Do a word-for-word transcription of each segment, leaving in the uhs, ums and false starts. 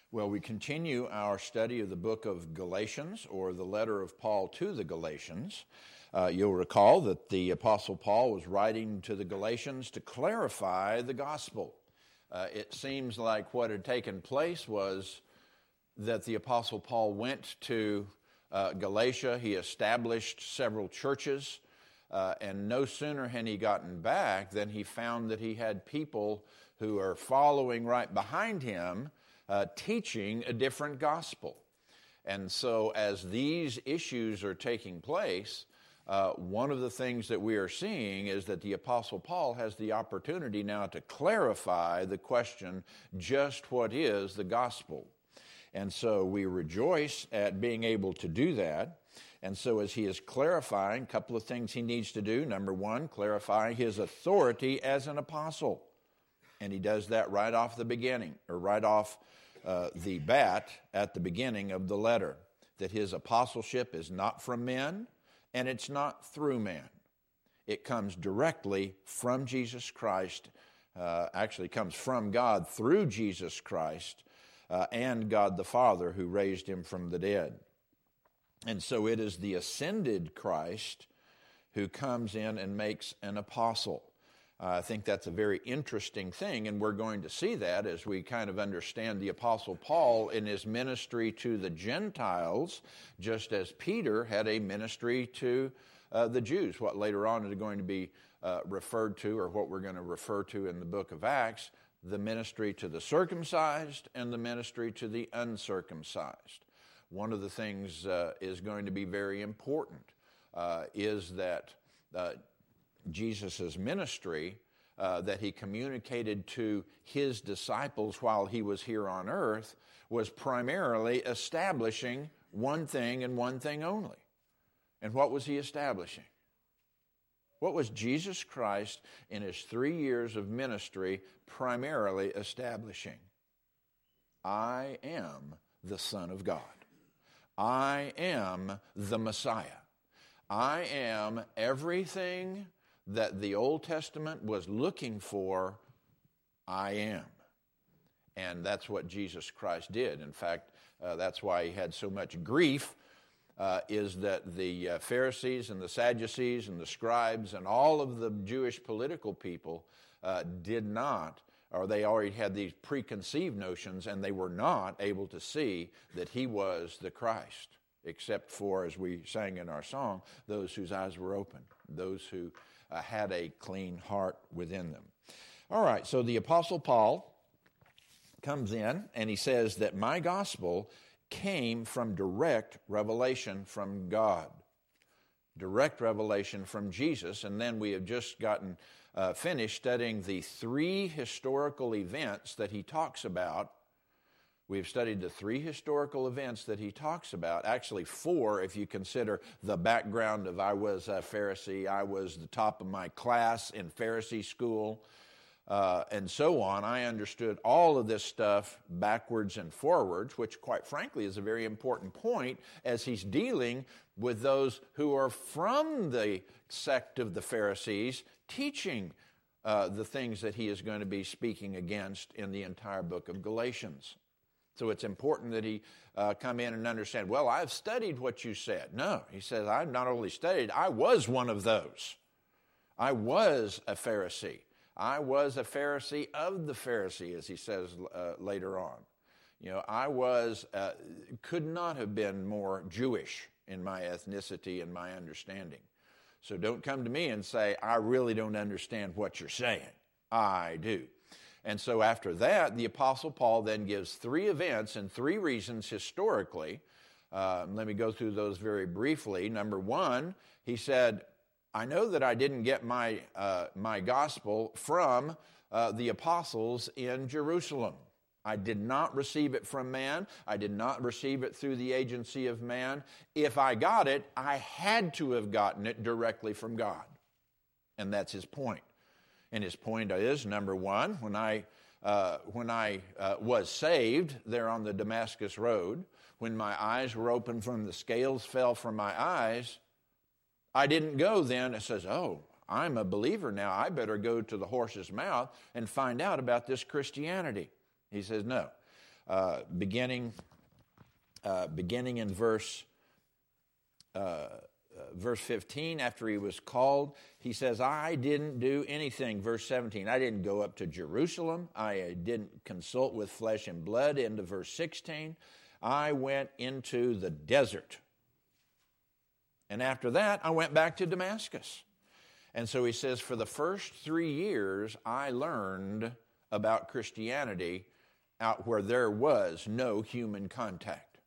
Well, we continue our study of the book of Galatians, or the letter of Paul to the Galatians. Uh, you'll recall that the Apostle Paul was writing to the Galatians to clarify the gospel. Uh, it seems like what had taken place was that the Apostle Paul went to uh, Galatia. He established several churches, uh, and no sooner had he gotten back than he found that he had people who are following right behind him, Uh, teaching a different gospel. And so as these issues are taking place, uh, one of the things that we are seeing is that the Apostle Paul has the opportunity now to clarify the question, just what is the gospel? And so we rejoice at being able to do that. And so as he is clarifying, a couple of things he needs to do. Number one, clarify his authority as an apostle. And he does that right off the beginning, or right off uh, the bat at the beginning of the letter, that his apostleship is not from men, and it's not through man. It comes directly from Jesus Christ, uh, actually comes from God through Jesus Christ uh, and God the Father who raised him from the dead. And so it is the ascended Christ who comes in and makes an apostle. Uh, I think that's a very interesting thing, and we're going to see that as we kind of understand the Apostle Paul in his ministry to the Gentiles, just as Peter had a ministry to uh, the Jews, what later on is going to be uh, referred to, or what we're going to refer to in the book of Acts, the ministry to the circumcised and the ministry to the uncircumcised. One of the things uh, is going to be very important uh, is that uh, Jesus' ministry uh, that he communicated to his disciples while he was here on earth was primarily establishing one thing and one thing only. And what was he establishing? What was Jesus Christ in his three years of ministry primarily establishing? I am the Son of God. I am the Messiah. I am everything that the Old Testament was looking for. I am. And that's what Jesus Christ did. In fact, uh, that's why he had so much grief, uh, is that the uh, Pharisees and the Sadducees and the scribes and all of the Jewish political people uh, did not, or they already had these preconceived notions, and they were not able to see that he was the Christ, except for, as we sang in our song, those whose eyes were open, those who uh, had a clean heart within them. All right, so the Apostle Paul comes in and he says that my gospel came from direct revelation from God. Direct revelation from Jesus, and then we have just gotten uh, finished studying the three historical events that he talks about. We've studied the three historical events that he talks about, actually four if you consider the background of I was a Pharisee, I was the top of my class in Pharisee school, uh, and so on. I understood all of this stuff backwards and forwards, which quite frankly is a very important point as he's dealing with those who are from the sect of the Pharisees teaching uh, the things that he is going to be speaking against in the entire book of Galatians. So it's important that he uh, come in and understand, well, I've studied what you said. No, he says, I've not only studied, I was one of those. I was a Pharisee. I was a Pharisee of the Pharisee, as he says uh, later on. You know, I was, uh, could not have been more Jewish in my ethnicity and my understanding. So don't come to me and say, I really don't understand what you're saying. I do. And so after that, the Apostle Paul then gives three events and three reasons historically. Uh, let me go through those very briefly. Number one, he said, I know that I didn't get my, uh, my gospel from uh, the apostles in Jerusalem. I did not receive it from man. I did not receive it through the agency of man. If I got it, I had to have gotten it directly from God. And that's his point. And his point is, number one, when I uh, when I uh, was saved there on the Damascus Road, when my eyes were opened from the scales fell from my eyes, I didn't go then and says, oh, I'm a believer now. I better go to the horse's mouth and find out about this Christianity. He says, no. uh, beginning, uh, beginning in verse uh, uh, verse fifteen, after he was called, he says, I didn't do anything. Verse seventeen, I didn't go up to Jerusalem. I didn't consult with flesh and blood. Into verse sixteen, I went into the desert. And after that, I went back to Damascus. And so he says, for the first three years, I learned about Christianity out where there was no human contact.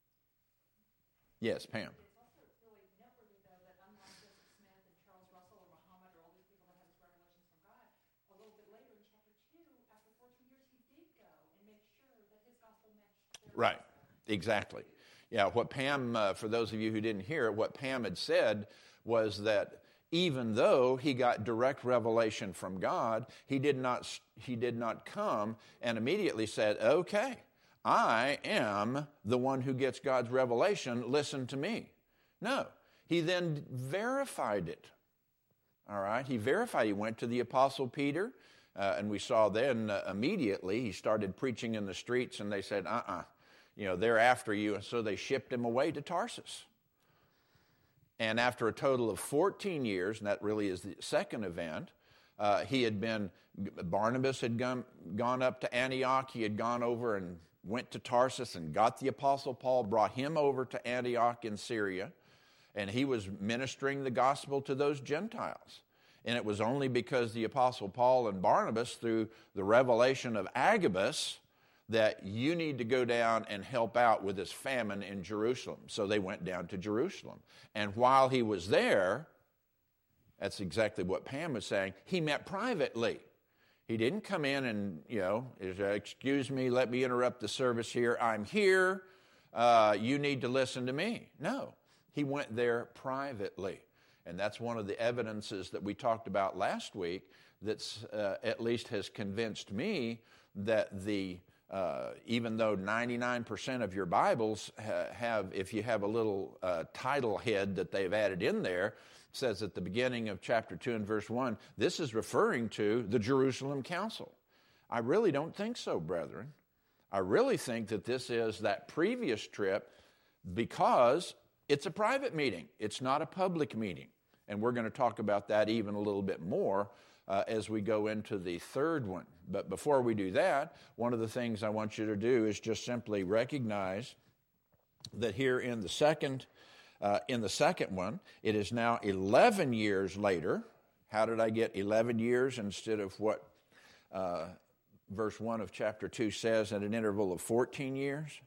Yes, Pam. It's also really noteworthy, though, that unlike Joseph Smith and Charles Russell or Muhammad or all these people that had these revelations from God, a little bit later in chapter two, after fourteen years, he did go and make sure that his gospel matched their Right, exactly. Yeah, what Pam, uh, for those of you who didn't hear it, what Pam had said was that even though he got direct revelation from God, he did not, he did not come and immediately said, okay, I am the one who gets God's revelation, listen to me. No, he then verified it. All right, he verified. He went to the Apostle Peter, uh, and we saw then uh, immediately he started preaching in the streets, and they said, uh-uh. You know, they're after you, and so they shipped him away to Tarsus. And after a total of fourteen years, and that really is the second event, uh, he had been, Barnabas had gone, gone up to Antioch. He had gone over and went to Tarsus and got the Apostle Paul, brought him over to Antioch in Syria, and he was ministering the gospel to those Gentiles. And it was only because the Apostle Paul and Barnabas, through the revelation of Agabus, that you need to go down and help out with this famine in Jerusalem. So they went down to Jerusalem. And while he was there, that's exactly what Pam was saying, he met privately. He didn't come in and, you know, excuse me, let me interrupt the service here. I'm here. Uh, you need to listen to me. No, he went there privately. And that's one of the evidences that we talked about last week that's uh, at least has convinced me that the Uh, even though ninety-nine percent of your Bibles ha- have, if you have a little uh, title head that they've added in there, says at the beginning of chapter two and verse one, this is referring to the Jerusalem Council. I really don't think so, brethren. I really think that this is that previous trip because it's a private meeting. It's not a public meeting. And we're going to talk about that even a little bit more uh, as we go into the third one. But before we do that, one of the things I want you to do is just simply recognize that here in the second, uh, in the second one, it is now eleven years later. How did I get eleven years instead of what uh, verse one of chapter two says at an interval of fourteen years?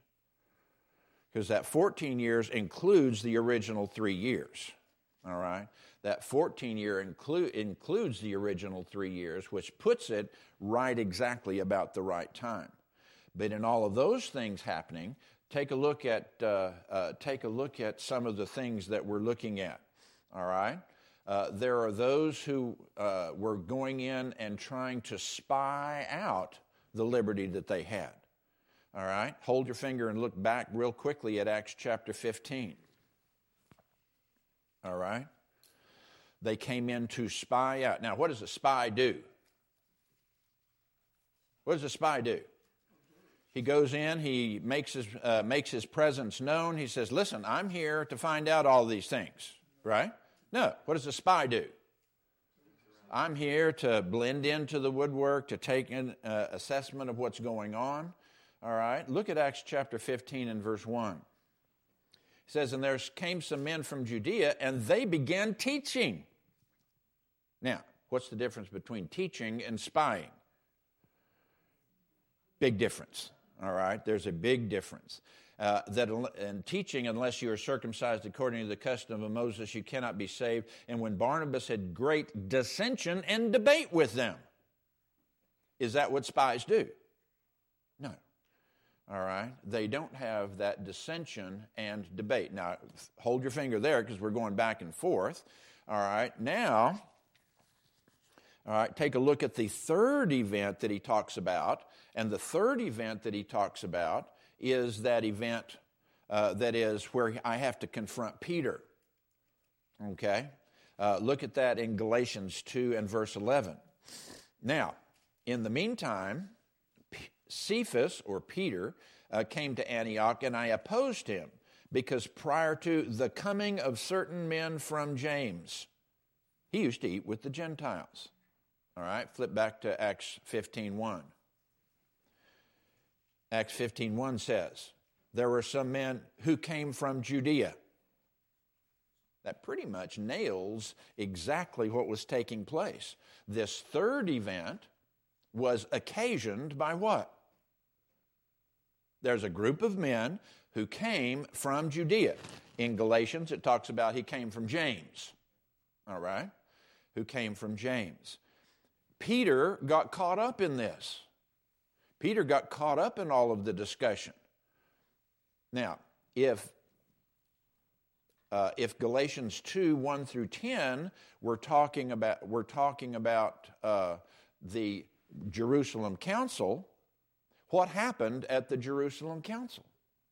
Because that fourteen years includes the original three years. All right? That fourteen year include, includes the original three years, which puts it right exactly about the right time. But in all of those things happening, take a look at uh, uh, take a look at some of the things that we're looking at. All right, uh, there are those who uh, were going in and trying to spy out the liberty that they had. All right, hold your finger and look back real quickly at Acts chapter fifteen. All right. They came in to spy out. Now, what does a spy do? What does a spy do? He goes in, he makes his, uh, makes his presence known. He says, listen, I'm here to find out all these things, right? No, what does a spy do? I'm here to blend into the woodwork, to take an uh, assessment of what's going on, all right? Look at Acts chapter fifteen and verse one. It says, and there came some men from Judea, and they began teaching. Now, what's the difference between teaching and spying? Big difference, all right? There's a big difference. Uh, that in teaching, unless you are circumcised according to the custom of Moses, you cannot be saved. And when Barnabas had great dissension and debate with them. Is that what spies do? No. All right? They don't have that dissension and debate. Now, hold your finger there because we're going back and forth. All right? Now, all right, take a look at the third event that he talks about. And the third event that he talks about is that event uh, that is where I have to confront Peter. Okay? Uh, look at that in Galatians two and verse eleven. Now, in the meantime, Cephas, or Peter, uh, came to Antioch, and I opposed him, because prior to the coming of certain men from James, he used to eat with the Gentiles. All right, flip back to Acts fifteen one. Acts fifteen one says, there were some men who came from Judea. That pretty much nails exactly what was taking place. This third event was occasioned by what? There's a group of men who came from Judea. In Galatians, it talks about he came from James. All right? Who came from James. Peter got caught up in this. Peter got caught up in all of the discussion. Now, if uh, if Galatians two, one through ten, we're talking about we're talking about uh, the Jerusalem Council, what happened at the Jerusalem Council?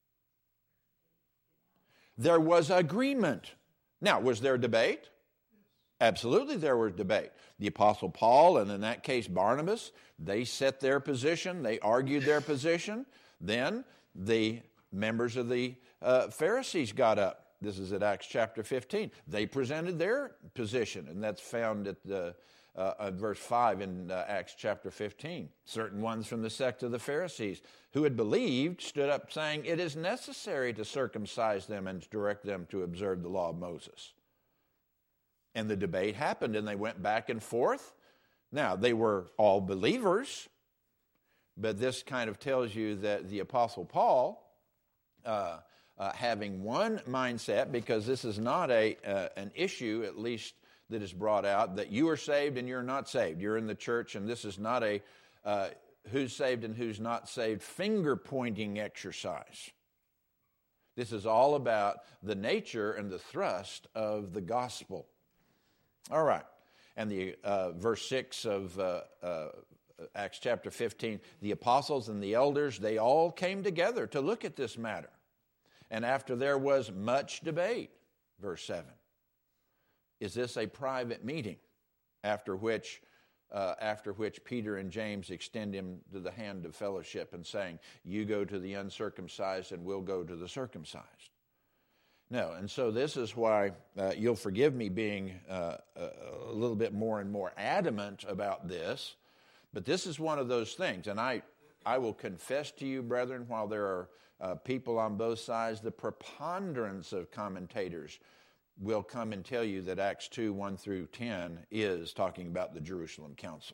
There was agreement. Now, was there debate? Absolutely, there was debate. The Apostle Paul, and in that case Barnabas, they set their position, they argued their position. Then the members of the uh, Pharisees got up. This is at Acts chapter fifteen. They presented their position, and that's found at the uh, at verse five in uh, Acts chapter fifteen. Certain ones from the sect of the Pharisees who had believed stood up saying, it is necessary to circumcise them and to direct them to observe the law of Moses. And the debate happened, and they went back and forth. Now, they were all believers, but this kind of tells you that the Apostle Paul, uh, uh, having one mindset, because this is not a uh, an issue, at least that is brought out, that you are saved and you're not saved. You're in the church, and this is not a uh, who's saved and who's not saved finger-pointing exercise. This is all about the nature and the thrust of the gospel. All right, and the uh, verse six of uh, uh, Acts chapter fifteen, the apostles and the elders, they all came together to look at this matter. And after there was much debate, verse seven, is this a private meeting? After which, uh, after which Peter and James extend him to the hand of fellowship and saying, you go to the uncircumcised and we'll go to the circumcised. No, and so this is why uh, you'll forgive me being uh, a little bit more and more adamant about this, but this is one of those things, and I, I will confess to you, brethren, while there are uh, people on both sides, the preponderance of commentators will come and tell you that Acts two, one through ten is talking about the Jerusalem Council.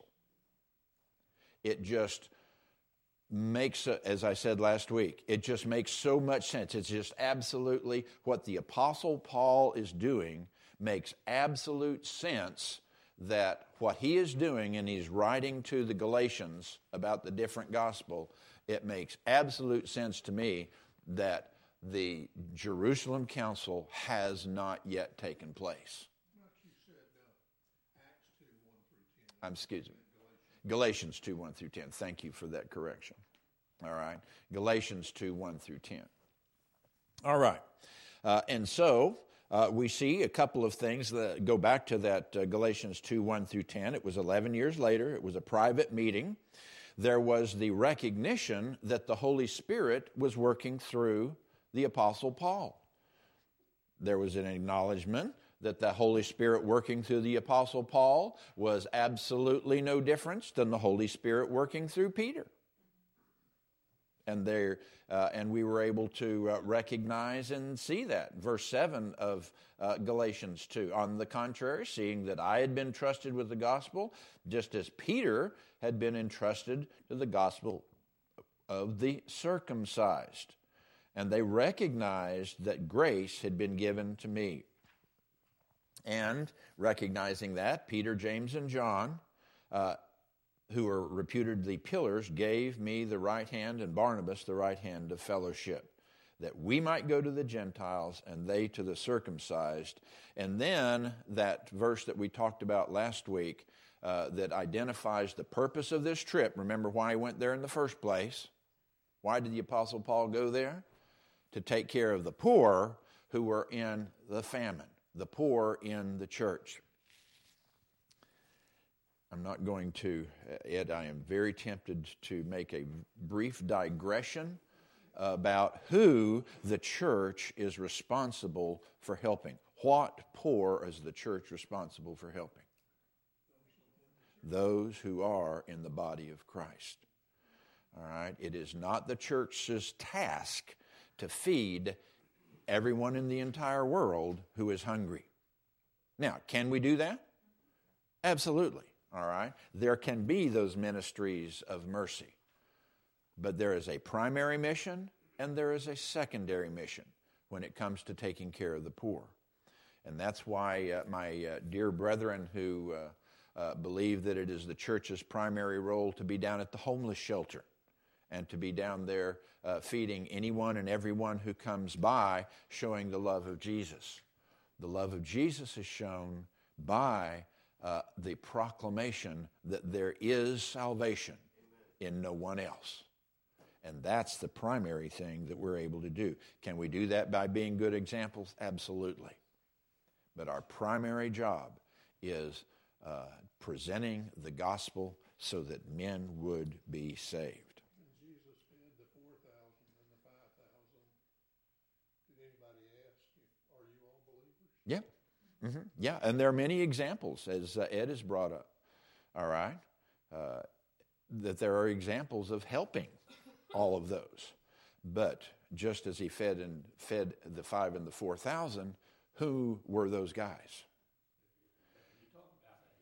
It just makes, as I said last week, it just makes so much sense. It's just absolutely what the Apostle Paul is doing makes absolute sense, that what he is doing, and he's writing to the Galatians about the different gospel, it makes absolute sense to me that the Jerusalem Council has not yet taken place. I'm excuse me. Galatians two, one through ten. Thank you for that correction. All right. Galatians two, one through ten. All right. Uh, and so uh, we see a couple of things that go back to that uh, Galatians two, one through ten. It was eleven years later. It was a private meeting. There was the recognition that the Holy Spirit was working through the Apostle Paul. There was an acknowledgement that the Holy Spirit working through the Apostle Paul was absolutely no difference than the Holy Spirit working through Peter. And there, uh, and we were able to uh, recognize and see that. Verse seven of uh, Galatians two. On the contrary, seeing that I had been trusted with the gospel, just as Peter had been entrusted to the gospel of the circumcised. And they recognized that grace had been given to me. And recognizing that, Peter, James, and John, uh, who are reputedly pillars, gave me the right hand and Barnabas the right hand of fellowship, that we might go to the Gentiles and they to the circumcised. And then that verse that we talked about last week uh, that identifies the purpose of this trip. Remember why he went there in the first place. Why did the Apostle Paul go there? To take care of the poor who were in the famine. The poor in the church. I'm not going to, Ed, I am very tempted to make a brief digression about who the church is responsible for helping. What poor is the church responsible for helping? Those who are in the body of Christ. All right? It is not the church's task to feed everyone in the entire world who is hungry. Now, can we do that? Absolutely. All right? There can be those ministries of mercy. But there is a primary mission and there is a secondary mission when it comes to taking care of the poor. And that's why uh, my uh, dear brethren who uh, uh, believe that it is the church's primary role to be down at the homeless shelter and to be down there uh, feeding anyone and everyone who comes by, showing the love of Jesus. The love of Jesus is shown by uh, the proclamation that there is salvation in no one else. And that's the primary thing that we're able to do. Can we do that by being good examples? Absolutely. But our primary job is uh, presenting the gospel so that men would be saved. When Jesus fed the four thousand and the five thousand, did anybody ask, are you all believers? Yeah. Mm-hmm. Yeah, and there are many examples, as uh, Ed has brought up, all right, uh, that there are examples of helping all of those. But just as he fed and fed the five and the four thousand, who were those guys? You talk about a,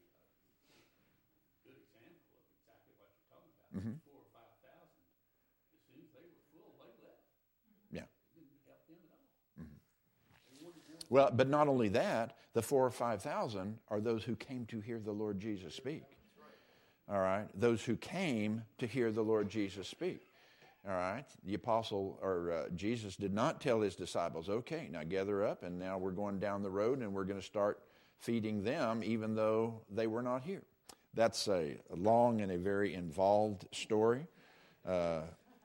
a good example of exactly what you're talking about. Mm-hmm. Four or five thousand. As soon as they were full, they left. Yeah. It didn't help them at all. Mm-hmm. They wanted more. Well, but not only that, the four or five thousand are those who came to hear the Lord Jesus speak. All right, those who came to hear the Lord Jesus speak. All right, the apostle or uh, Jesus did not tell his disciples, okay, now gather up and now we're going down the road and we're going to start feeding them even though they were not here. That's a, a long and a very involved story. Uh,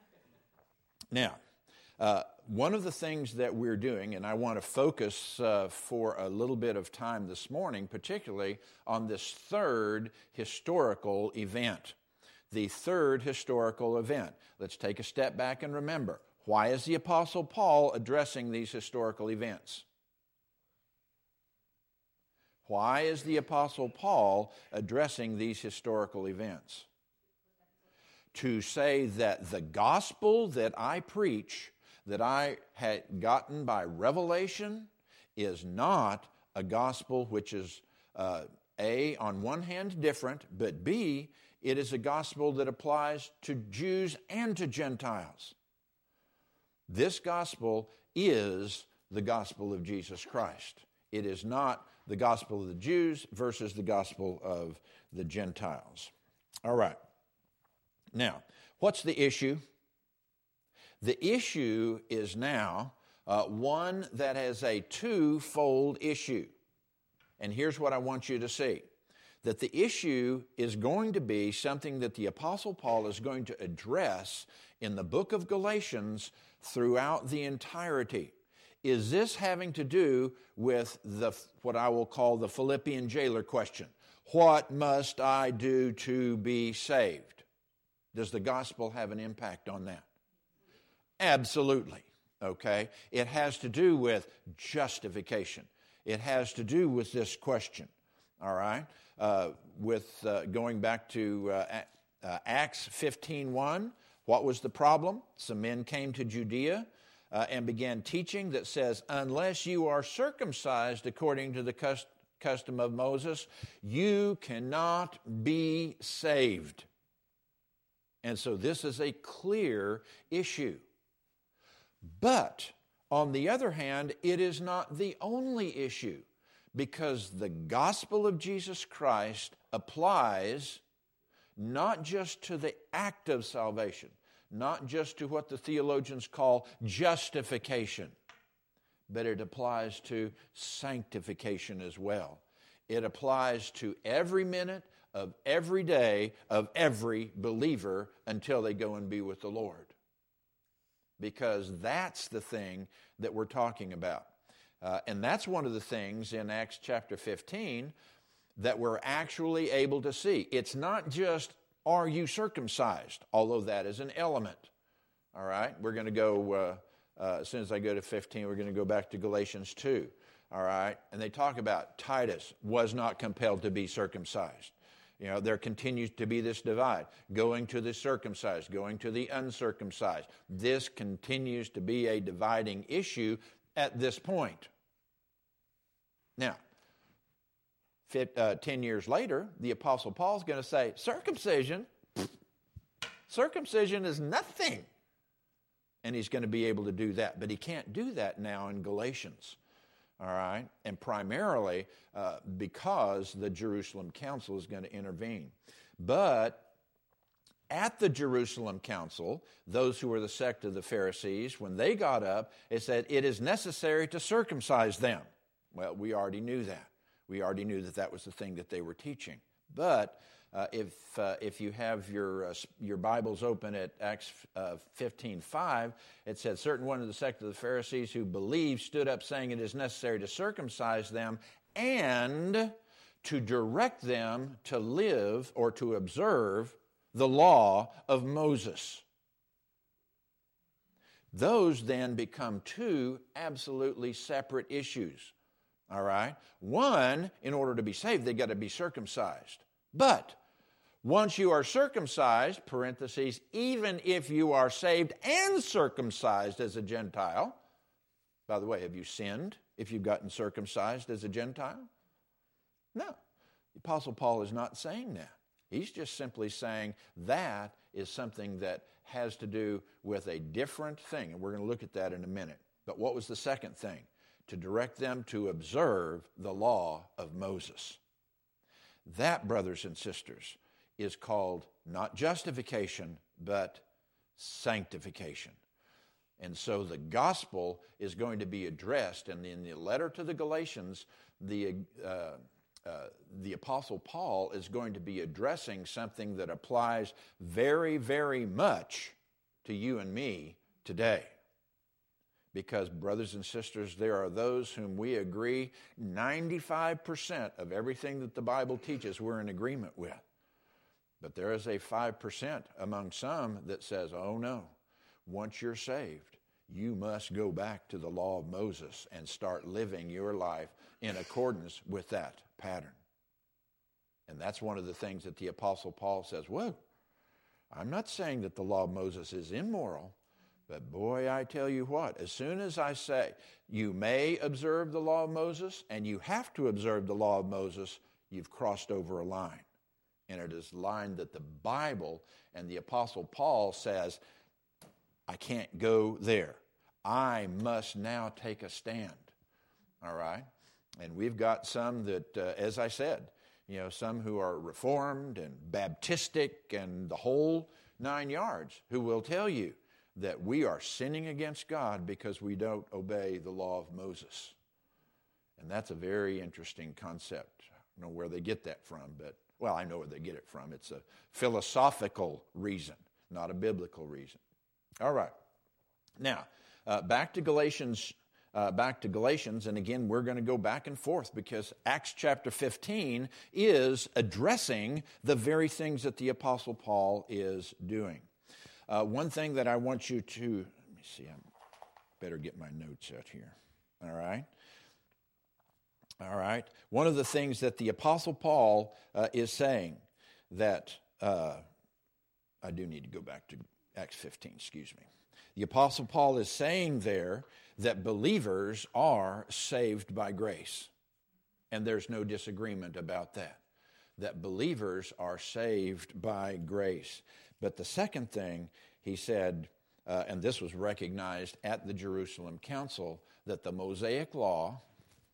now, uh, one of the things that we're doing, and I want to focus uh, for a little bit of time this morning, particularly on this third historical event. The third historical event. Let's take a step back and remember, why is the Apostle Paul addressing these historical events? Why is the Apostle Paul addressing these historical events? To say that the gospel that I preach, that I had gotten by revelation, is not a gospel which is, uh, A, on one hand different, but B, it is a gospel that applies to Jews and to Gentiles. This gospel is the gospel of Jesus Christ. It is not the gospel of the Jews versus the gospel of the Gentiles. All right. Now, what's the issue? The issue is now uh, one that has a twofold issue. And here's what I want you to see. That the issue is going to be something that the Apostle Paul is going to address in the book of Galatians throughout the entirety. Is this having to do with the what I will call the Philippian jailer question? What must I do to be saved? Does the gospel have an impact on that? Absolutely, okay? It has to do with justification. It has to do with this question, all right? Uh, with uh, going back to uh, uh, Acts fifteen one, what was the problem? Some men came to Judea uh, and began teaching that says, unless you are circumcised according to the cust- custom of Moses, you cannot be saved. And so this is a clear issue. But on the other hand, it is not the only issue, because the gospel of Jesus Christ applies not just to the act of salvation, not just to what the theologians call justification, but it applies to sanctification as well. It applies to every minute of every day of every believer until they go and be with the Lord. Because that's the thing that we're talking about. Uh, and that's one of the things in Acts chapter fifteen that we're actually able to see. It's not just, are you circumcised? Although that is an element. All right? We're going to go, uh, uh, as soon as I go to fifteen, we're going to go back to Galatians two. All right? And they talk about Titus was not compelled to be circumcised. You know, there continues to be this divide, going to the circumcised, going to the uncircumcised. This continues to be a dividing issue at this point. Now, fit, uh, ten years later, the Apostle Paul's going to say, circumcision, circumcision is nothing. And he's going to be able to do that. But he can't do that now in Galatians. All right? And primarily uh, because the Jerusalem Council is going to intervene. But at the Jerusalem Council, those who were the sect of the Pharisees, when they got up, it said, it is necessary to circumcise them. Well, we already knew that. We already knew that that was the thing that they were teaching. But uh, if uh, if you have your uh, your Bibles open at Acts uh, fifteen five, it said, certain one of the sect of the Pharisees who believed stood up saying it is necessary to circumcise them and to direct them to live or to observe the law of Moses. Those then become two absolutely separate issues. All right? One, in order to be saved, they've got to be circumcised. But once you are circumcised, parentheses, even if you are saved and circumcised as a Gentile, by the way, have you sinned if you've gotten circumcised as a Gentile? No. The Apostle Paul is not saying that. He's just simply saying that is something that has to do with a different thing. And we're going to look at that in a minute. But what was the second thing? To direct them to observe the law of Moses. That, brothers and sisters, is called not justification, but sanctification. And so the gospel is going to be addressed, and in the letter to the Galatians, the uh, uh, the Apostle Paul is going to be addressing something that applies very, very much to you and me today. Because, brothers and sisters, there are those whom we agree ninety-five percent of everything that the Bible teaches we're in agreement with. But there is a five percent among some that says, oh no, once you're saved, you must go back to the law of Moses and start living your life in accordance with that pattern. And that's one of the things that the Apostle Paul says, whoa, I'm not saying that the law of Moses is immoral. But boy, I tell you what, as soon as I say you may observe the law of Moses and you have to observe the law of Moses, you've crossed over a line. And it is a line that the Bible and the Apostle Paul says, I can't go there. I must now take a stand. All right? And we've got some that, uh, as I said, you know, some who are Reformed and Baptistic and the whole nine yards who will tell you that we are sinning against God because we don't obey the law of Moses. And that's a very interesting concept. I don't know where they get that from, but, well, I know where they get it from. It's a philosophical reason, not a biblical reason. All right. Now, uh, back to Galatians, uh, back to Galatians, and again, we're going to go back and forth because Acts chapter fifteen is addressing the very things that the Apostle Paul is doing. Uh, one thing that I want you to, let me see, I better get my notes out here. All right? All right? One of the things that the Apostle Paul uh, is saying that, uh, I do need to go back to Acts fifteen, excuse me. The Apostle Paul is saying there that believers are saved by grace. And there's no disagreement about that. That believers are saved by grace. But the second thing, he said, uh, and this was recognized at the Jerusalem Council, that the Mosaic Law,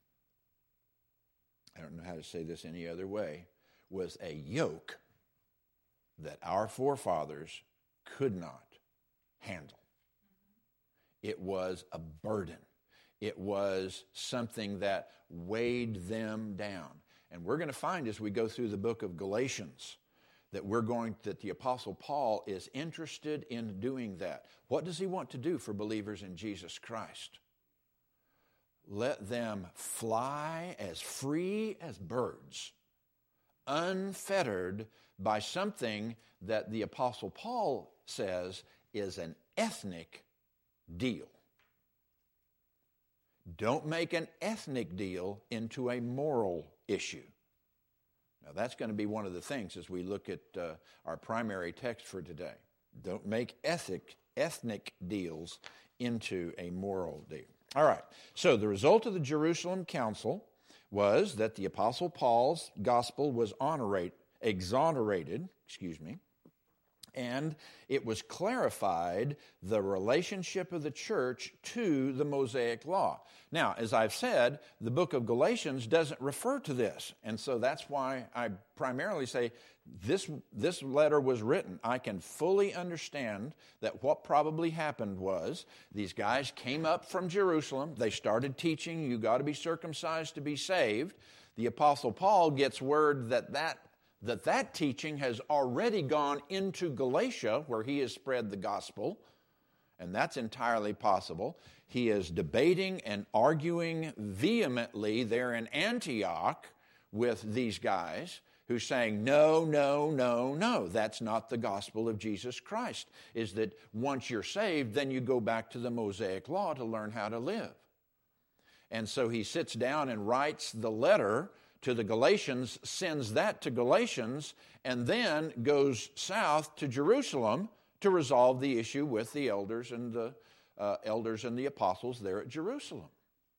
I don't know how to say this any other way, was a yoke that our forefathers could not handle. It was a burden. It was something that weighed them down. And we're going to find as we go through the book of Galatians that we're going that the Apostle Paul is interested in doing that. What does he want to do for believers in Jesus Christ? Let them fly as free as birds unfettered by something that the Apostle Paul says is an ethnic deal. Don't make an ethnic deal into a moral issue. Now, that's going to be one of the things as we look at uh, our primary text for today. Don't make ethic, ethnic deals into a moral deal. All right, so the result of the Jerusalem Council was that the Apostle Paul's gospel was honorate, exonerated, excuse me, and it was clarified the relationship of the church to the Mosaic law. Now, as I've said, the book of Galatians doesn't refer to this, and so that's why I primarily say this, this letter was written. I can fully understand that what probably happened was these guys came up from Jerusalem. They started teaching, you got to be circumcised to be saved. The Apostle Paul gets word that that that that teaching has already gone into Galatia, where he has spread the gospel, and that's entirely possible. He is debating and arguing vehemently there in Antioch with these guys who's saying, no, no, no, no, that's not the gospel of Jesus Christ, is that once you're saved, then you go back to the Mosaic law to learn how to live. And so he sits down and writes the letter to the Galatians, sends that to Galatians, and then goes south to Jerusalem to resolve the issue with the elders and the uh, elders and the apostles there at Jerusalem.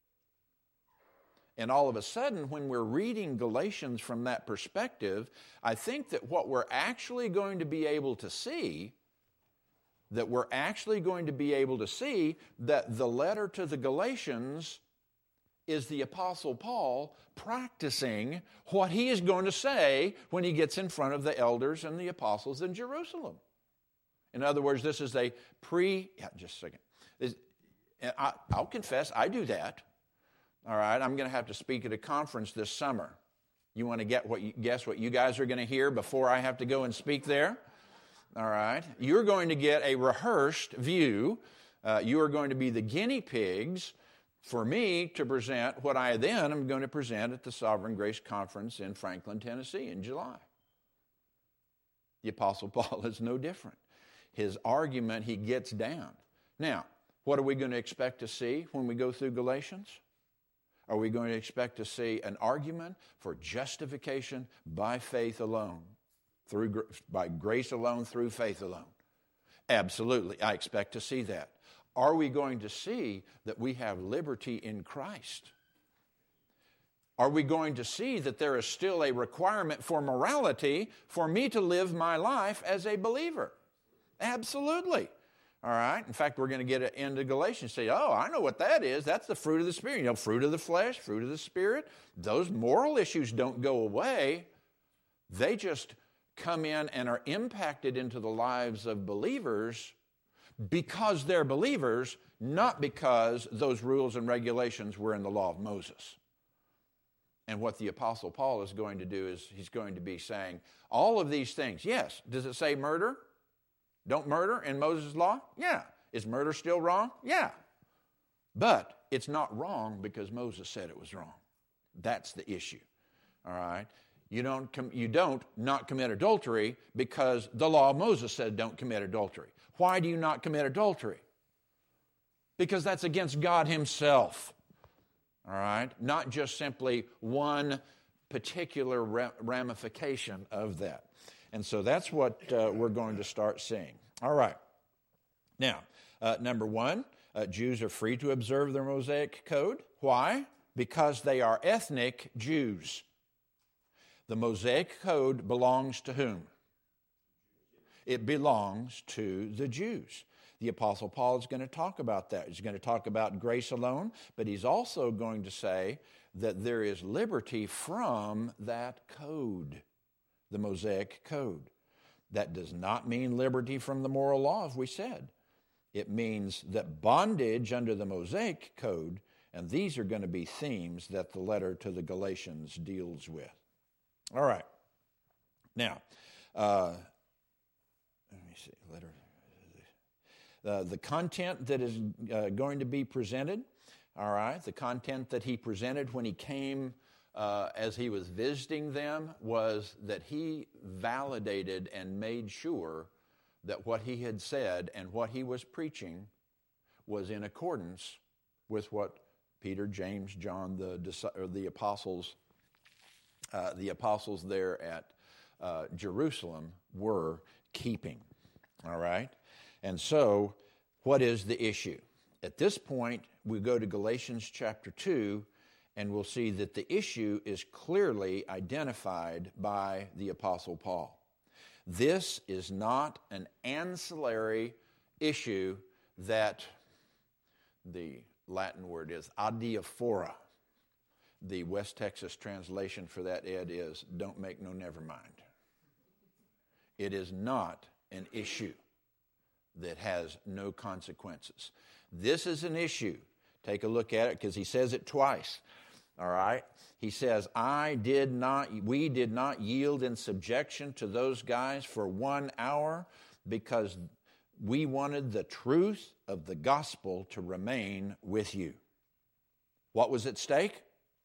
And all of a sudden, when we're reading Galatians from that perspective, I think that what we're actually going to be able to see, that we're actually going to be able to see that the letter to the Galatians is the Apostle Paul practicing what he is going to say when he gets in front of the elders and the apostles in Jerusalem. In other words, this is a pre... Yeah, just a second. This, I, I'll confess, I do that. All right, I'm going to have to speak at a conference this summer. You want to get what you, guess what you guys are going to hear before I have to go and speak there? All right. You're going to get a rehearsed view. Uh, you are going to be the guinea pigs for me to present what I then am going to present at the Sovereign Grace Conference in Franklin, Tennessee in July. The Apostle Paul is no different. His argument, he gets down. Now, what are we going to expect to see when we go through Galatians? Are we going to expect to see an argument for justification by faith alone, through by grace alone, through faith alone? Absolutely, I expect to see that. Are we going to see that we have liberty in Christ? Are we going to see that there is still a requirement for morality for me to live my life as a believer? Absolutely. All right. In fact, we're going to get into Galatians and say, oh, I know what that is. That's the fruit of the Spirit. You know, fruit of the flesh, fruit of the Spirit. Those moral issues don't go away. They just come in and are impacted into the lives of believers because they're believers, not because those rules and regulations were in the law of Moses. And what the Apostle Paul is going to do is he's going to be saying, all of these things, yes, does it say murder? Don't murder in Moses' law? Yeah. Is murder still wrong? Yeah. But it's not wrong because Moses said it was wrong. That's the issue. All right? You don't, com- you don't not commit adultery because the law of Moses said don't commit adultery. Why do you not commit adultery? Because that's against God himself. All right? Not just simply one particular ramification of that. And so that's what uh, we're going to start seeing. All right. Now, uh, number one, uh, Jews are free to observe their Mosaic code. Why? Because they are ethnic Jews. The Mosaic code belongs to whom? It belongs to the Jews. The Apostle Paul is going to talk about that. He's going to talk about grace alone, but he's also going to say that there is liberty from that code, the Mosaic code. That does not mean liberty from the moral law, as we said. It means that bondage under the Mosaic code, and these are going to be themes that the letter to the Galatians deals with. All right. Now, uh, let me see. Letter. Uh, the content that is uh, going to be presented, all right, the content that he presented when he came uh, as he was visiting them was that he validated and made sure that what he had said and what he was preaching was in accordance with what Peter, James, John, the or the apostles, uh, the apostles there at uh, Jerusalem were keeping. All right? And so, what is the issue? At this point, we go to Galatians chapter two, and we'll see that the issue is clearly identified by the Apostle Paul. This is not an ancillary issue that the Latin word is adiaphora. The West Texas translation for that, Ed, is don't make no never mind. It is not an issue that has no consequences. This is an issue. Take a look at it because he says it twice. All right? He says, I did not, we did not yield in subjection to those guys for one hour because we wanted the truth of the gospel to remain with you. What was at stake?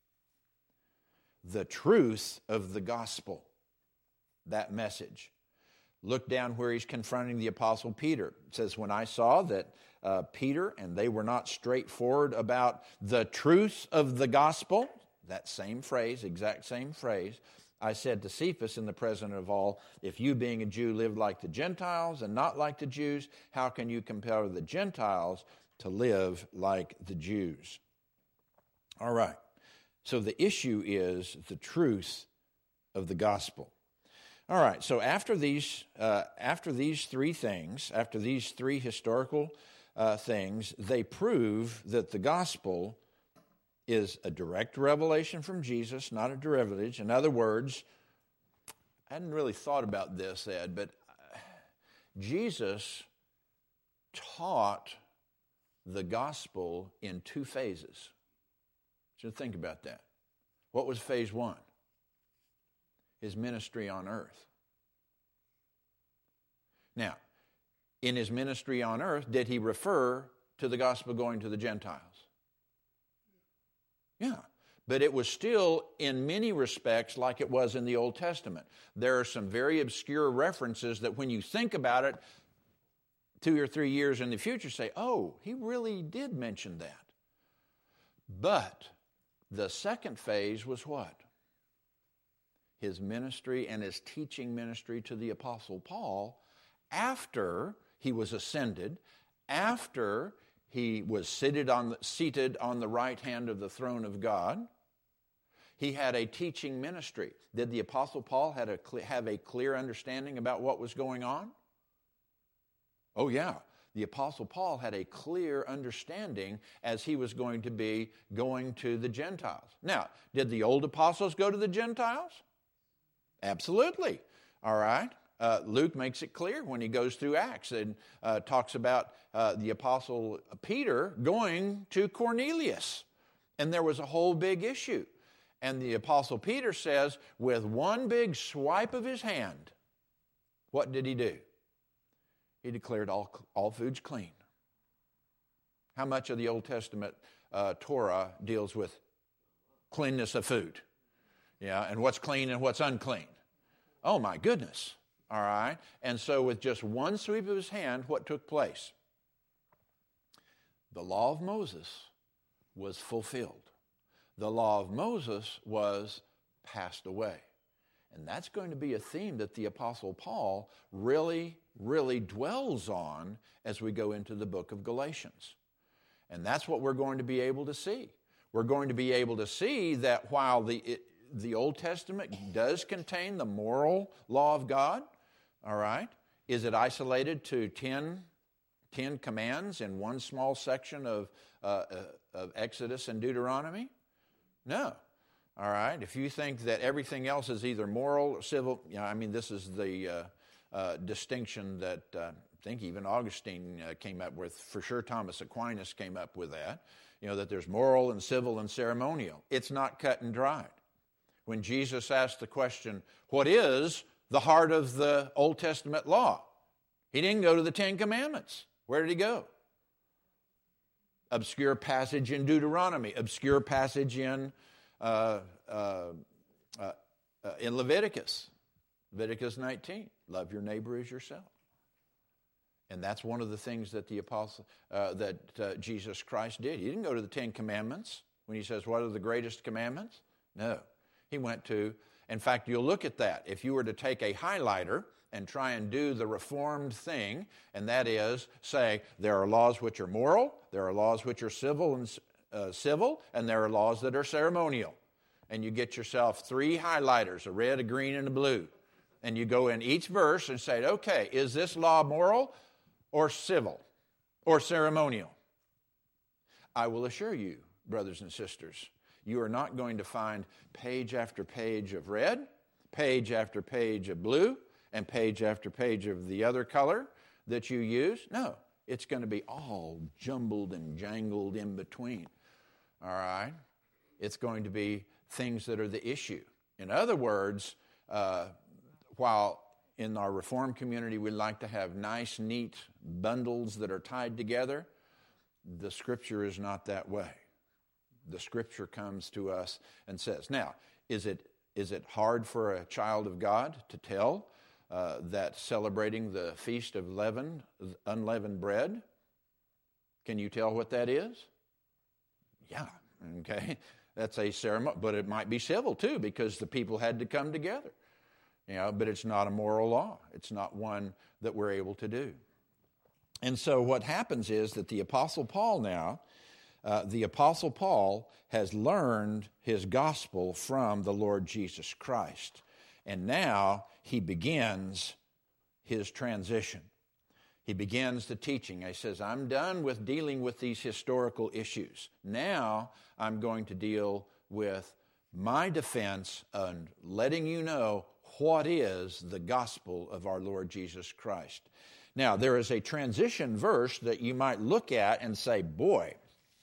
The truth of the gospel. That message. Look down where he's confronting the Apostle Peter. It says, when I saw that uh, Peter and they were not straightforward about the truth of the gospel, that same phrase, exact same phrase, I said to Cephas in the presence of all, if you being a Jew live like the Gentiles and not like the Jews, how can you compel the Gentiles to live like the Jews? All right. So the issue is the truth of the gospel. All right, so after these, uh, after these three things, after these three historical uh, things, they prove that the gospel is a direct revelation from Jesus, not a derivative. In other words, I hadn't really thought about this, Ed, but Jesus taught the gospel in two phases. So think about that. What was phase one? His ministry on earth. Now, in his ministry on earth, did he refer to the gospel going to the Gentiles? Yeah, but it was still in many respects like it was in the Old Testament. There are some very obscure references that when you think about it two or three years in the future, say, oh, he really did mention that. But the second phase was what? His ministry and his teaching ministry to the Apostle Paul after he was ascended, after he was seated on the, seated on the right hand of the throne of God. He had a teaching ministry. Did the Apostle Paul had a, have a clear understanding about what was going on? Oh yeah, the Apostle Paul had a clear understanding as he was going to be going to the Gentiles. Now, did the old apostles go to the Gentiles? Absolutely. All right. Uh, Luke makes it clear when he goes through Acts and uh, talks about uh, the Apostle Peter going to Cornelius. And there was a whole big issue. And the Apostle Peter says, with one big swipe of his hand, what did he do? He declared all, all foods clean. How much of the Old Testament uh, Torah deals with cleanness of food? Yeah, and what's clean and what's unclean? Oh my goodness. All right. And so with just one sweep of his hand, what took place? The law of Moses was fulfilled. The law of Moses was passed away. And that's going to be a theme that the Apostle Paul really, really dwells on as we go into the book of Galatians. And that's what we're going to be able to see. We're going to be able to see that while the it, the Old Testament does contain the moral law of God, all right, is it isolated to ten, ten commands in one small section of, uh, of Exodus and Deuteronomy? No. All right, if you think that everything else is either moral or civil, you know, I mean, this is the uh, uh, distinction that uh, I think even Augustine uh, came up with. For sure, Thomas Aquinas came up with that, you know, that there's moral and civil and ceremonial. It's not cut and dried. When Jesus asked the question, what is the heart of the Old Testament law? He didn't go to the Ten Commandments. Where did he go? Obscure passage in Deuteronomy, obscure passage in uh, uh, uh, uh, in Leviticus, Leviticus nineteen, love your neighbor as yourself. And that's one of the things that the apostle, uh, that uh, Jesus Christ did. He didn't go to the Ten Commandments when he says, what are the greatest commandments? No. He went to, in fact, you'll look at that. If you were to take a highlighter and try and do the Reformed thing, and that is say there are laws which are moral, there are laws which are civil and uh, civil, and there are laws that are ceremonial. And you get yourself three highlighters, a red, a green, and a blue. And you go in each verse and say, okay, is this law moral or civil or ceremonial? I will assure you, brothers and sisters, you are not going to find page after page of red, page after page of blue, and page after page of the other color that you use. No, it's going to be all jumbled and jangled in between. All right? It's going to be things that are the issue. In other words, uh, while in our Reformed community we like to have nice, neat bundles that are tied together, the Scripture is not that way. The Scripture comes to us and says, now, is it is it hard for a child of God to tell uh, that celebrating the Feast of Leaven, Unleavened Bread, can you tell what that is? Yeah, okay. That's a ceremony, but it might be civil too, because the people had to come together. You know, but it's not a moral law. It's not one that we're able to do. And so what happens is that the Apostle Paul now, uh, the Apostle Paul has learned his gospel from the Lord Jesus Christ. And now he begins his transition. He begins the teaching. He says, I'm done with dealing with these historical issues. Now I'm going to deal with my defense and letting you know what is the gospel of our Lord Jesus Christ. Now, there is a transition verse that you might look at and say, boy,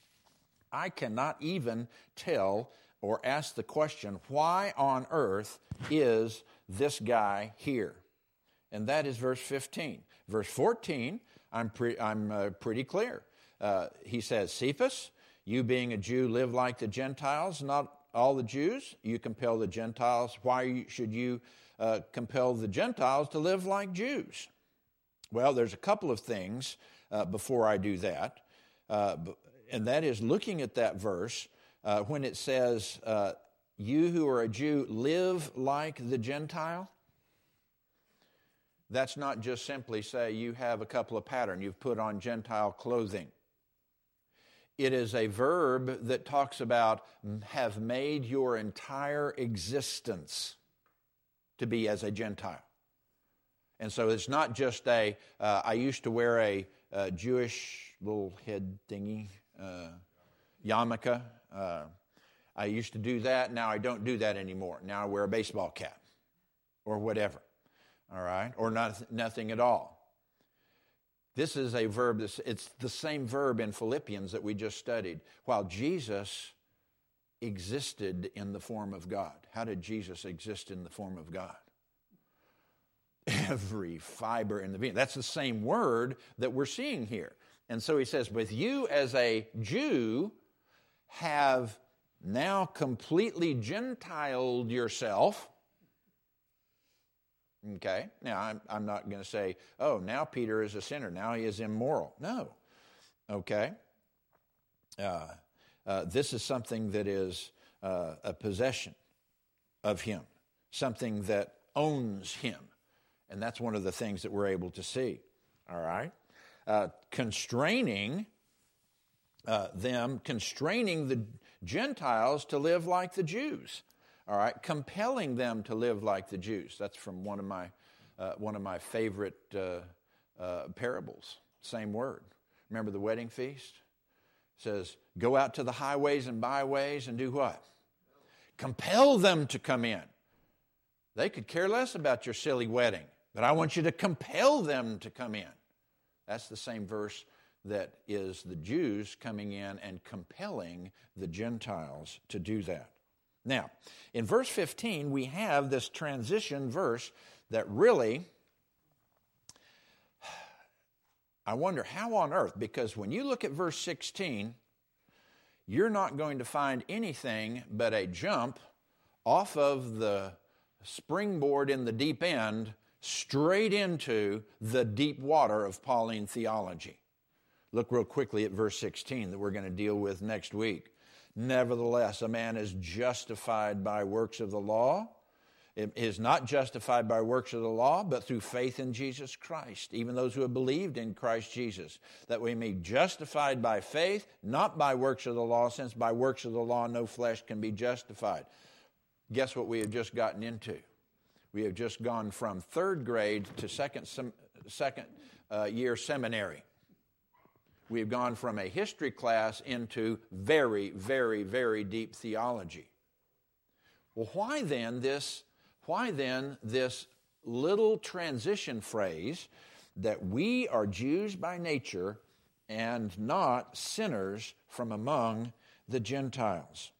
I cannot even tell or ask the question, why on earth is this guy here? And that is verse fifteen. Verse fourteen, I'm, pre- I'm uh, pretty clear. Uh, he says, Cephas, you being a Jew live like the Gentiles, not all the Jews. You compel the Gentiles. Why should you uh, compel the Gentiles to live like Jews? Well, there's a couple of things uh, before I do that. Uh, and that is looking at that verse uh, when it says, uh, you who are a Jew live like the Gentile. That's not just simply say you have a couple of patterns. You've put on Gentile clothing. It is a verb that talks about have made your entire existence to be as a Gentile. And so it's not just a, uh, I used to wear a, a Jewish little head thingy, uh, yarmulke. Uh, I used to do that. Now I don't do that anymore. Now I wear a baseball cap or whatever. All right? Or not, nothing at all. This is a verb, that's, it's the same verb in Philippians that we just studied. While Jesus existed in the form of God. How did Jesus exist in the form of God? Every fiber in the being. That's the same word that we're seeing here. And so he says, with you as a Jew have now completely Gentiled yourself. Okay, now I'm, I'm not going to say, oh, now Peter is a sinner. Now he is immoral. No. Okay. Uh, uh, this is something that is uh, a possession of him, something that owns him. And that's one of the things that we're able to see. All right. Uh, constraining uh, them, constraining the Gentiles to live like the Jews. All right, compelling them to live like the Jews. That's from one of my uh, one of my favorite uh, uh, parables. Same word. Remember the wedding feast? It says, go out to the highways and byways and do what? Compel them to come in. They could care less about your silly wedding, but I want you to compel them to come in. That's the same verse that is the Jews coming in and compelling the Gentiles to do that. Now, in verse fifteen, we have this transition verse that really, I wonder how on earth, because when you look at verse sixteen, you're not going to find anything but a jump off of the springboard in the deep end straight into the deep water of Pauline theology. Look real quickly at verse sixteen that we're going to deal with next week. Nevertheless, a man is justified by works of the law. It is not justified by works of the law, but through faith in Jesus Christ, even those who have believed in Christ Jesus, that we may be justified by faith, not by works of the law, since by works of the law no flesh can be justified. Guess what we have just gotten into? We have just gone from third grade to second, sem- second uh, year seminary. We've gone from a history class into very, very, very deep theology. Well, why then this, why then this little transition phrase that we are Jews by nature and not sinners from among the Gentiles?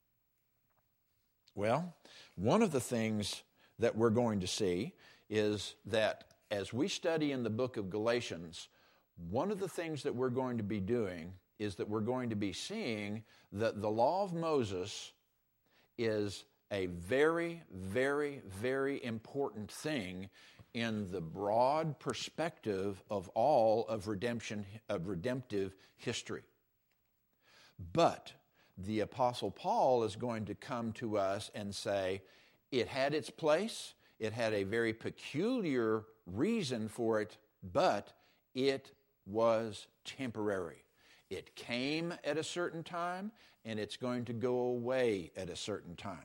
Well, one of the things that we're going to see is that as we study in the book of Galatians, one of the things that we're going to be doing is that we're going to be seeing that the law of Moses is a very, very, very important thing in the broad perspective of all of redemption, of redemptive history. But the Apostle Paul is going to come to us and say, it had its place, it had a very peculiar reason for it, but it was temporary. It came at a certain time, and it's going to go away at a certain time.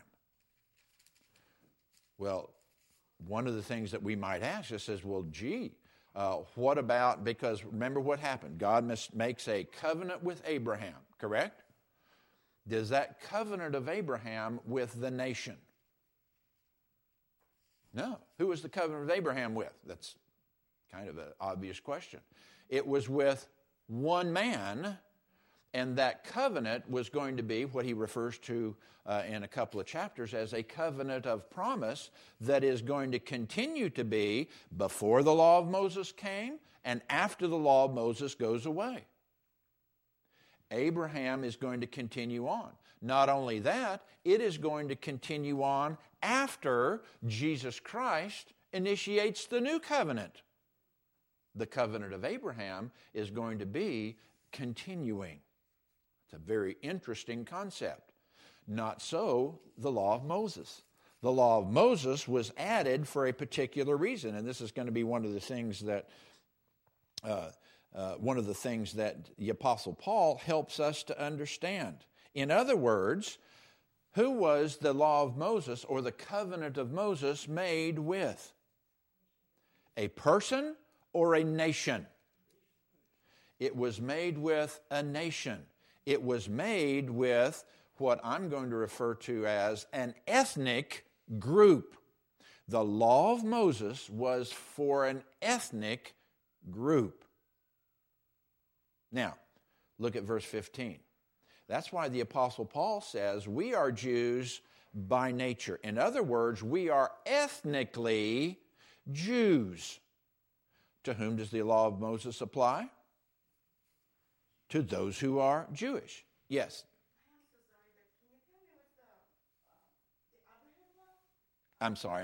Well, one of the things that we might ask is, says, well, gee, uh, what about, because remember what happened. God mis- makes a covenant with Abraham, correct? Does that covenant of Abraham with the nation? No. Who was the covenant of Abraham with? That's kind of an obvious question. It was with one man, and that covenant was going to be what he refers to uh, in a couple of chapters as a covenant of promise that is going to continue to be before the law of Moses came and after the law of Moses goes away. Abraham is going to continue on. Not only that, it is going to continue on after Jesus Christ initiates the new covenant. The covenant of Abraham is going to be continuing. It's a very interesting concept. Not so the law of Moses. The law of Moses was added for a particular reason, and this is going to be one of the things that uh, uh, one of the things that the Apostle Paul helps us to understand. In other words, who was the law of Moses or the covenant of Moses made with? A person or a nation? It was made with a nation. It was made with what I'm going to refer to as an ethnic group. The law of Moses was for an ethnic group. Now, look at verse fifteen. That's why the Apostle Paul says we are Jews by nature. In other words, we are ethnically Jews. To whom does the law of Moses apply? To those who are Jewish. Yes. I'm sorry.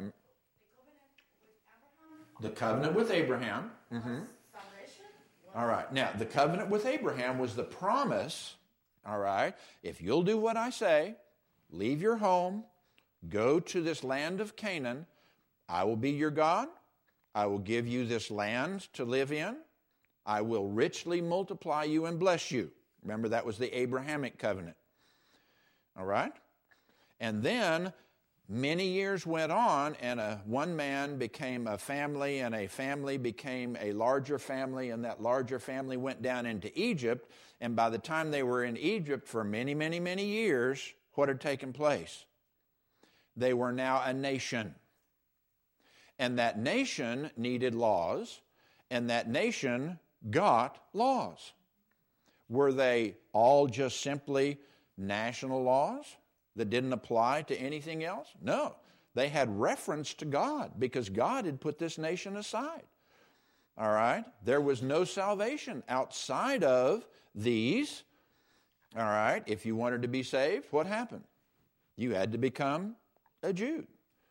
The covenant with Abraham. Mm-hmm. All right. Now, the covenant with Abraham was the promise, all right, if you'll do what I say, leave your home, go to this land of Canaan, I will be your God, I will give you this land to live in, I will richly multiply you and bless you. Remember, that was the Abrahamic covenant. All right? And then many years went on, and a, one man became a family, and a family became a larger family, and that larger family went down into Egypt. And by the time they were in Egypt for many, many, many years, what had taken place? They were now a nation. And that nation needed laws, and that nation got laws. Were they all just simply national laws that didn't apply to anything else? No. They had reference to God because God had put this nation aside. All right? There was no salvation outside of these All right, if you wanted to be saved, what happened? You had to become a Jew.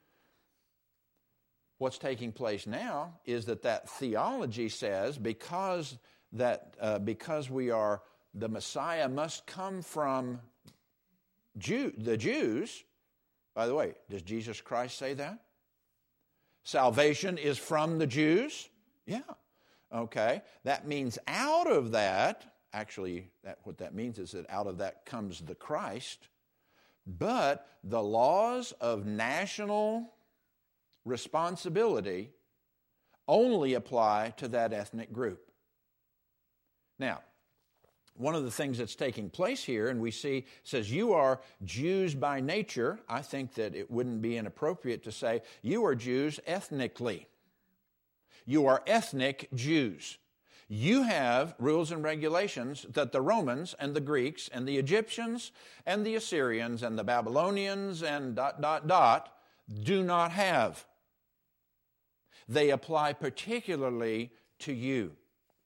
What's taking place now is that that theology says because that uh, because we are the Messiah must come from Jew, the Jews. By the way, does Jesus Christ say that? Salvation is from the Jews? Yeah. Okay. That means out of that, actually, that, what that means is that out of that comes the Christ. But the laws of national responsibility only apply to that ethnic group. Now, one of the things that's taking place here, and we see, says, you are Jews by nature. I think that it wouldn't be inappropriate to say, you are Jews ethnically. You are ethnic Jews. You have rules and regulations that the Romans and the Greeks and the Egyptians and the Assyrians and the Babylonians and dot, dot, dot do not have. They apply particularly to you.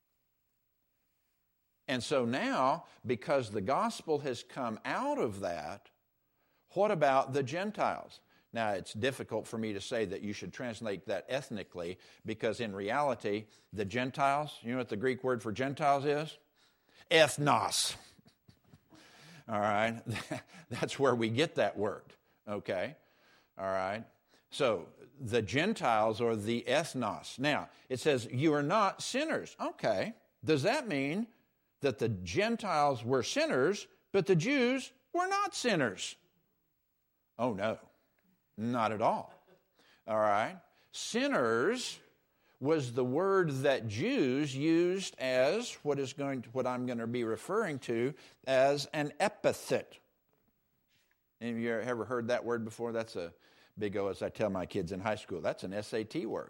And so now, because the gospel has come out of that, what about the Gentiles? Now, it's difficult for me to say that you should translate that ethnically, because in reality, the Gentiles, you know what the Greek word for Gentiles is? Ethnos. All right? That's where we get that word, okay? All right? So, the Gentiles or the ethnos. Now, it says, you are not sinners. Okay. Does that mean that the Gentiles were sinners, but the Jews were not sinners? Oh, no. Not at all. All right? Sinners was the word that Jews used as what is going to, what I'm going to be referring to as an epithet. Any of you ever heard that word before? That's a big O, as I tell my kids in high school. That's an S A T word.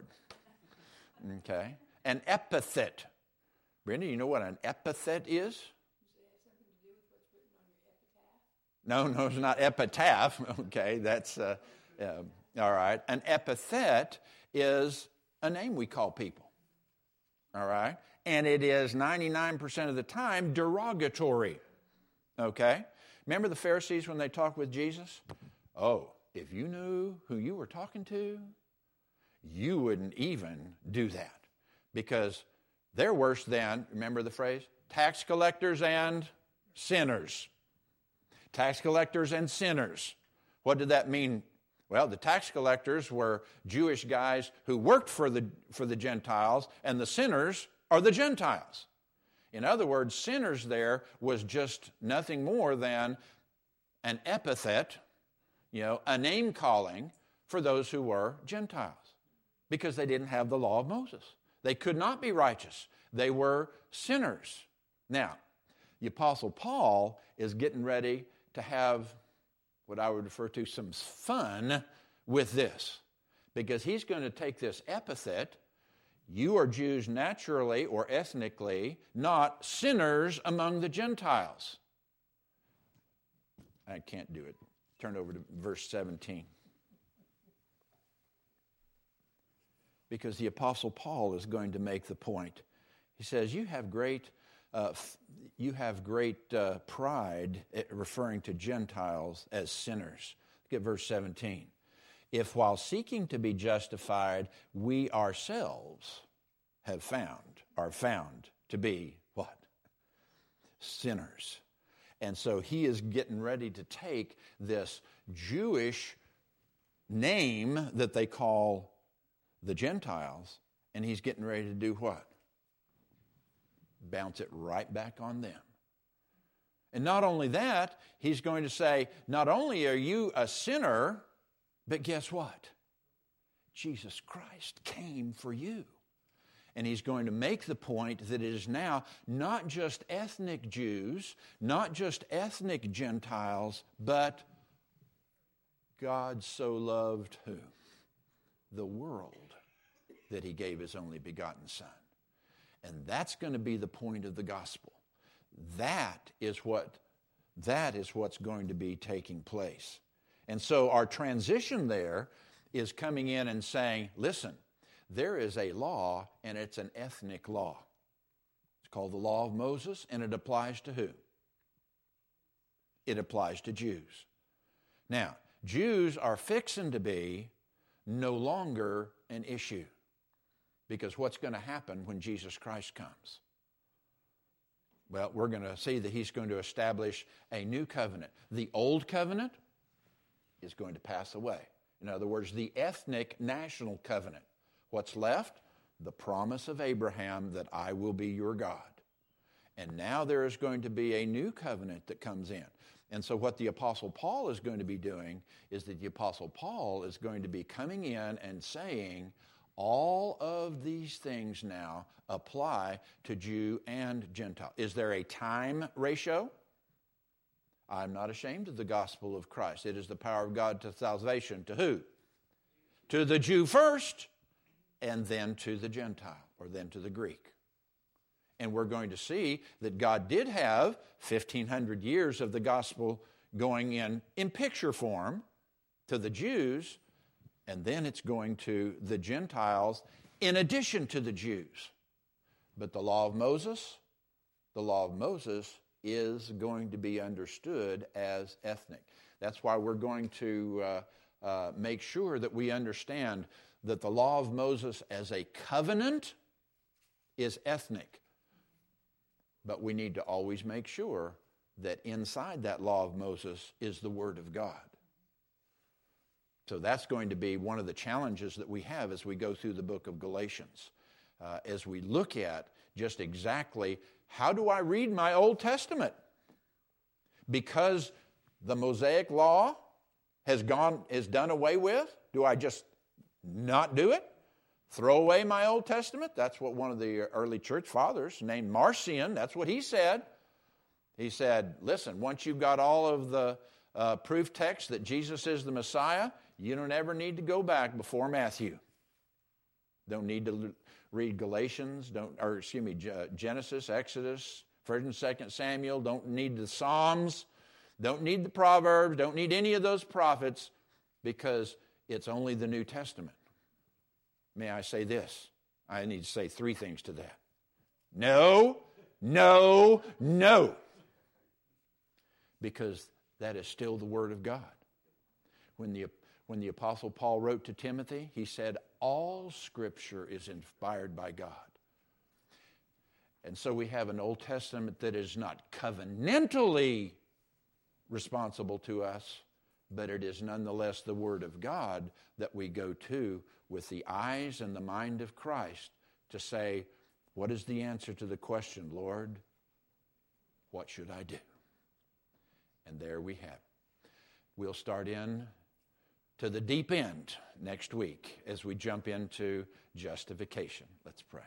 Okay? An epithet. Brenda, you know what an epithet is? Does it have something to do with what's written on your epitaph? No, no, it's not epitaph. Okay, that's, uh, uh, all right. An epithet is a name we call people. All right? And it is ninety-nine percent of the time derogatory. Okay? Remember the Pharisees when they talked with Jesus? Oh, if you knew who you were talking to, you wouldn't even do that. Because they're worse than, remember the phrase? Tax collectors and sinners. Tax collectors and sinners. What did that mean? Well, the tax collectors were Jewish guys who worked for the, for the Gentiles, and the sinners are the Gentiles. In other words, sinners there was just nothing more than an epithet, you know, a name calling for those who were Gentiles, because they didn't have the law of Moses. They could not be righteous. They were sinners. Now, the Apostle Paul is getting ready to have what I would refer to some fun with this, because he's going to take this epithet, you are Jews naturally or ethnically, not sinners among the Gentiles. I can't do it. Turn over to verse seventeen. Because the Apostle Paul is going to make the point. He says, you have great, uh, f- you have great uh, pride at referring to Gentiles as sinners. Look at verse seventeen. If while seeking to be justified, we ourselves have found, are found to be what? Sinners. And so he is getting ready to take this Jewish name that they call the Gentiles, and he's getting ready to do what? Bounce it right back on them. And not only that, he's going to say, not only are you a sinner, but guess what? Jesus Christ came for you. And he's going to make the point that it is now not just ethnic Jews, not just ethnic Gentiles, but God so loved who? The world, that he gave his only begotten Son. And that's going to be the point of the gospel. That is what, that is what's going to be taking place. And so our transition there is coming in and saying, listen, there is a law, and it's an ethnic law. It's called the law of Moses, and it applies to who? it applies to Jews. Now, Jews are fixing to be no longer an issue. Because what's going to happen when Jesus Christ comes? Well, we're going to see that he's going to establish a new covenant. The old covenant is going to pass away. In other words, the ethnic national covenant. What's left? The promise of Abraham that I will be your God. And now there is going to be a new covenant that comes in. And so what the Apostle Paul is going to be doing is that the Apostle Paul is going to be coming in and saying, all of these things now apply to Jew and Gentile. Is there a time ratio? I'm not ashamed of the gospel of Christ. It is the power of God to salvation. To who? To the Jew first, and then to the Gentile, or then to the Greek. And we're going to see that God did have fifteen hundred years of the gospel going in, in picture form to the Jews, and then it's going to the Gentiles in addition to the Jews. But the law of Moses, the law of Moses is going to be understood as ethnic. That's why we're going to uh, uh, make sure that we understand that the law of Moses as a covenant is ethnic. But we need to always make sure that inside that law of Moses is the Word of God. So that's going to be one of the challenges that we have as we go through the book of Galatians. Uh, as we look at just exactly, how do I read my Old Testament? Because the Mosaic law has gone, is done away with, do I just not do it? Throw away my Old Testament? That's what one of the early church fathers named Marcion, that's what he said. He said, listen, once you've got all of the uh, proof texts that Jesus is the Messiah, you don't ever need to go back before Matthew. Don't need to read Galatians, don't, or excuse me, Genesis, Exodus, First and Second Samuel. Don't need the Psalms. Don't need the Proverbs. Don't need any of those prophets, because it's only the New Testament. May I say this? I need to say three things to that. No, no, no. Because that is still the Word of God. When the When the Apostle Paul wrote to Timothy, he said, all Scripture is inspired by God. And so we have an Old Testament that is not covenantally responsible to us, but it is nonetheless the Word of God that we go to with the eyes and the mind of Christ to say, what is the answer to the question, Lord? What should I do? And there we have it. We'll start in to the deep end next week as we jump into justification. Let's pray.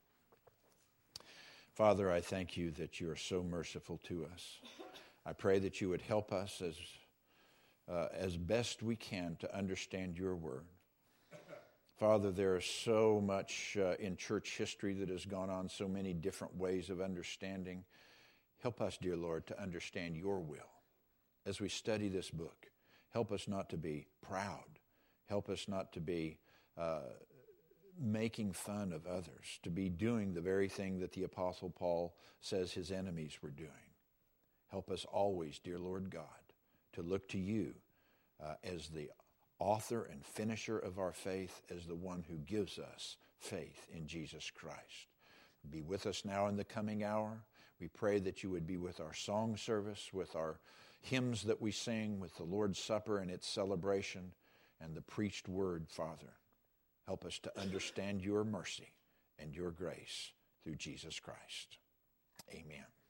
Father, I thank you that you are so merciful to us. I pray that you would help us as, uh, as best we can to understand your word. Father, there is so much uh, in church history that has gone on, so many different ways of understanding. Help us, dear Lord, to understand your will as we study this book. Help us not to be proud. Help us not to be uh, making fun of others, to be doing the very thing that the Apostle Paul says his enemies were doing. Help us always, dear Lord God, to look to you uh, as the author and finisher of our faith, as the one who gives us faith in Jesus Christ. Be with us now in the coming hour. We pray that you would be with our song service, with our hymns that we sing, with the Lord's Supper and its celebration, and the preached word, Father. Help us to understand your mercy and your grace through Jesus Christ. Amen.